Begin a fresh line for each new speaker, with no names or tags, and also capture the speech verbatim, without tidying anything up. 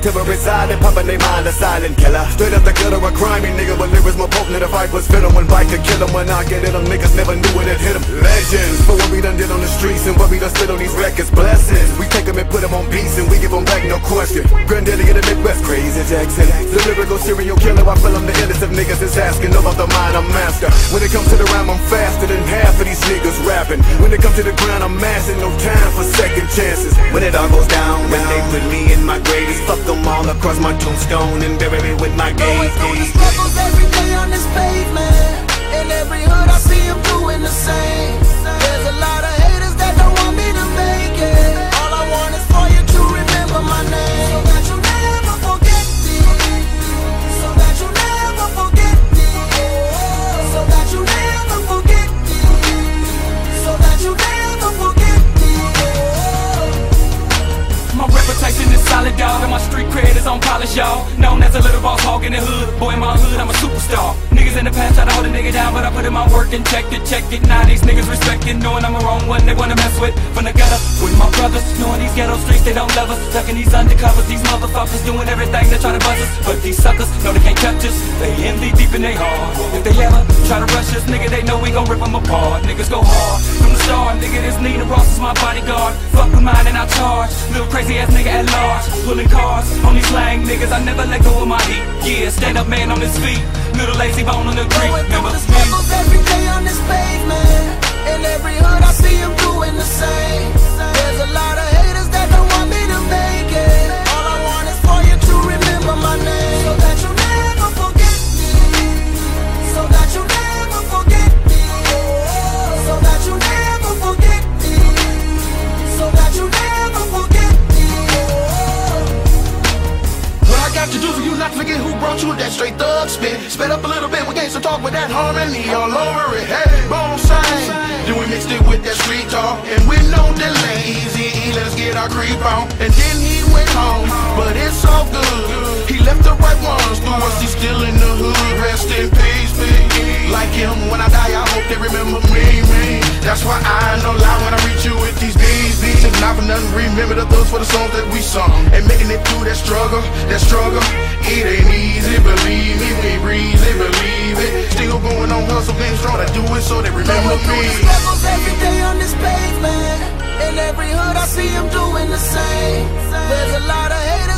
terror inside and popping their mind, a silent killer. Straight up the gutter, a crimey nigga with lyrics more potent than the fight was fit 'em. When bike could kill 'em, when I get at 'em, niggas never knew when it hit 'em. Legends for what we done did on the streets and what we done spit on these records. Blessings, we take 'em and put 'em on beats and we give 'em back, no question. Granddaddy of the Midwest, Crazy Jackson, the lyrical serial killer. I feel I'm the illest of niggas is asking about the mind I'm master. When it comes to the rhyme, I'm faster than half of these niggas rapping. When it comes to the ground, I'm mashing, no time for second chances. When it all goes down, when they put me in my grave, just fuck them all across my tombstone and bury me with my gaze.
Going through the struggles every day on this pavement. In every hood I see them doing the same. There's a lot of haters that don't want me to make it. All I want is for you to remember my name, so that you never forget me, so that you never forget me, so that you never forget me, so that you never forget me.
My reputation is solid, dog, and my street cred is on polish, y'all. Known as a little boss hog in the hood. Boy, in my hood, I'm a superstar. Niggas in the past try to hold a nigga down, but I put in my work and check it, check it. Now these niggas respect it, knowing I'm the wrong one they wanna mess with. From the gutter, with my brothers, knowing these ghetto streets, they don't love us. Tucking these undercovers, these motherfuckers doing everything to try to buzz us. But these suckers know they can't touch us. They envy deep in their heart. If they ever try to rush us, nigga, they know we gon' rip them apart. Niggas go hard from the start, nigga, this Nina Ross is my bodyguard. Fuck with mine and I charge. Little crazy ass nigga at large, pulling cars on these slang niggas. I never let go of my heat. Yeah, stand up man on his feet. Little lazy bone on the creek.
Going through the struggles every day on this pavement. In every hood I see them doing the same. There's a lot of haters that don't want me to make it. All I want is for you to remember my name, so that you never forget me, so that you never forget me, so that you never forget me, so that you never forget me.
What I got to do for you not to forget who brought you that straight thug spit. Sped up a little bit, we gangsta talk with that harmony all over it. Hey, bone sign. Then we mixed it with that street talk, and with no delays, he let us get our creep on. And then he went home, but it's all good. He left the right ones through us, he's still in the hood. Rest in peace, peace. Like him, when I die, I hope they remember me, me. That's why I no lie when I reach you with these beats, beats. If not for nothing, remember the thugs for the songs that we sung. And making it through that struggle, that struggle, it ain't easy, believe me. We breathe it, believe it. Still going on, hustle, being strong. I do it so they remember
Going through
me.
the struggles every day on this pavement. In every hood I see them doing the same. There's a lot of haters